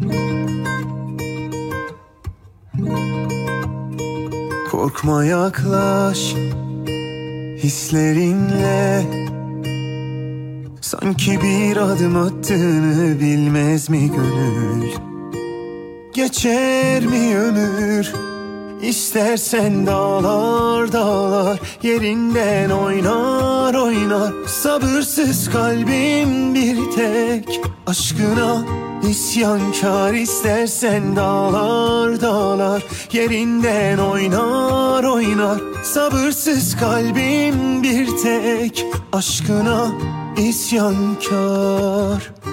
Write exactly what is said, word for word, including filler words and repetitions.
Korkma, yaklaş hislerinle. Sanki bir adım attığını bilmez mi gönül? Geçer mi ömür? İstersen dağlar dağlar yerinden oynar oynar. Sabırsız kalbim bir tek aşkına isyankar. İstersen dağlar dağlar yerinden oynar oynar. Sabırsız kalbim bir tek aşkına isyankar.